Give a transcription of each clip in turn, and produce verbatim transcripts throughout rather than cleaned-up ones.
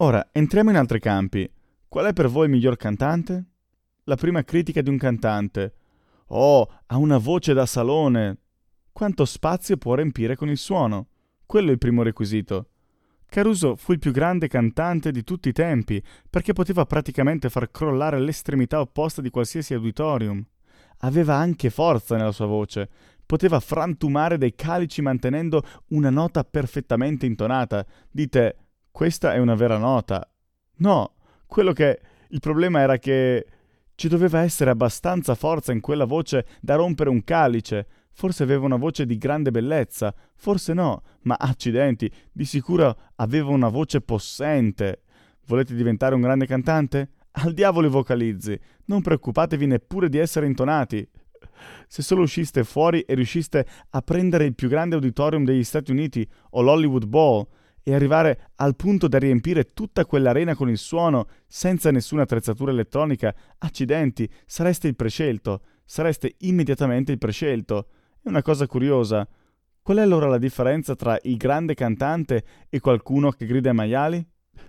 Ora, entriamo in altri campi. Qual è per voi il miglior cantante? La prima critica di un cantante. Oh, ha una voce da salone. Quanto spazio può riempire con il suono? Quello è il primo requisito. Caruso fu il più grande cantante di tutti i tempi, perché poteva praticamente far crollare l'estremità opposta di qualsiasi auditorium. Aveva anche forza nella sua voce. Poteva frantumare dei calici mantenendo una nota perfettamente intonata. Dite, questa è una vera nota. No, quello che... il problema era che ci doveva essere abbastanza forza in quella voce da rompere un calice. Forse aveva una voce di grande bellezza, forse no, ma accidenti, di sicuro aveva una voce possente. Volete diventare un grande cantante? Al diavolo i vocalizzi, non preoccupatevi neppure di essere intonati. Se solo usciste fuori e riusciste a prendere il più grande auditorium degli Stati Uniti o l'Hollywood Bowl e arrivare al punto da riempire tutta quell'arena con il suono senza nessuna attrezzatura elettronica, accidenti, sareste il prescelto, sareste immediatamente il prescelto. È una cosa curiosa. Qual è allora la differenza tra il grande cantante e qualcuno che grida ai maiali?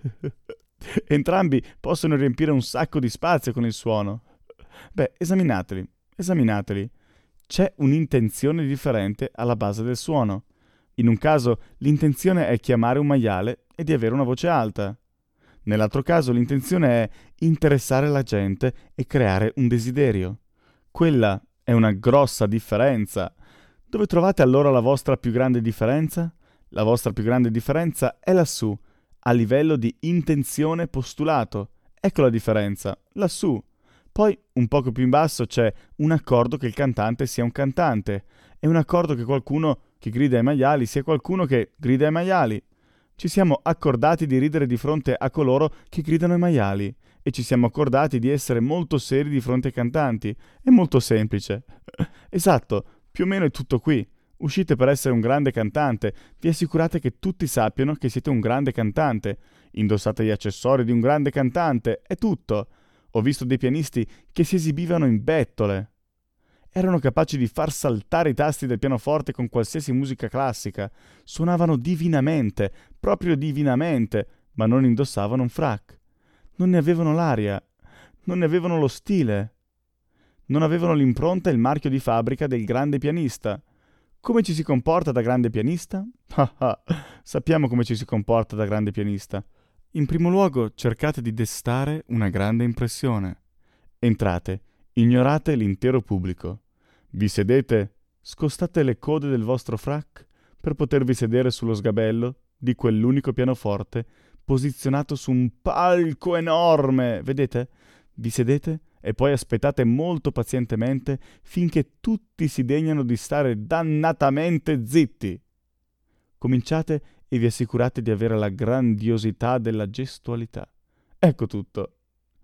Entrambi possono riempire un sacco di spazio con il suono. Beh, esaminateli, esaminateli. C'è un'intenzione differente alla base del suono. In un caso l'intenzione è chiamare un maiale e di avere una voce alta. Nell'altro caso l'intenzione è interessare la gente e creare un desiderio. Quella è una grossa differenza. Dove trovate allora la vostra più grande differenza? La vostra più grande differenza è lassù, a livello di intenzione postulato. Ecco la differenza, lassù. Poi, un poco più in basso, c'è un accordo che il cantante sia un cantante e un accordo che qualcuno che grida ai maiali sia qualcuno che grida ai maiali. Ci siamo accordati di ridere di fronte a coloro che gridano ai maiali e ci siamo accordati di essere molto seri di fronte ai cantanti. È molto semplice. Esatto, più o meno è tutto qui. Uscite per essere un grande cantante, vi assicurate che tutti sappiano che siete un grande cantante. Indossate gli accessori di un grande cantante, è tutto. Ho visto dei pianisti che si esibivano in bettole. Erano capaci di far saltare i tasti del pianoforte con qualsiasi musica classica. Suonavano divinamente, proprio divinamente, ma non indossavano un frac. Non ne avevano l'aria, non ne avevano lo stile. Non avevano l'impronta e il marchio di fabbrica del grande pianista. Come ci si comporta da grande pianista? Ah ah, sappiamo come ci si comporta da grande pianista. In primo luogo cercate di destare una grande impressione. Entrate, ignorate l'intero pubblico. Vi sedete, scostate le code del vostro frac per potervi sedere sullo sgabello di quell'unico pianoforte posizionato su un palco enorme. Vedete? Vi sedete e poi aspettate molto pazientemente finché tutti si degnano di stare dannatamente zitti. Cominciate e vi assicurate di avere la grandiosità della gestualità. Ecco tutto.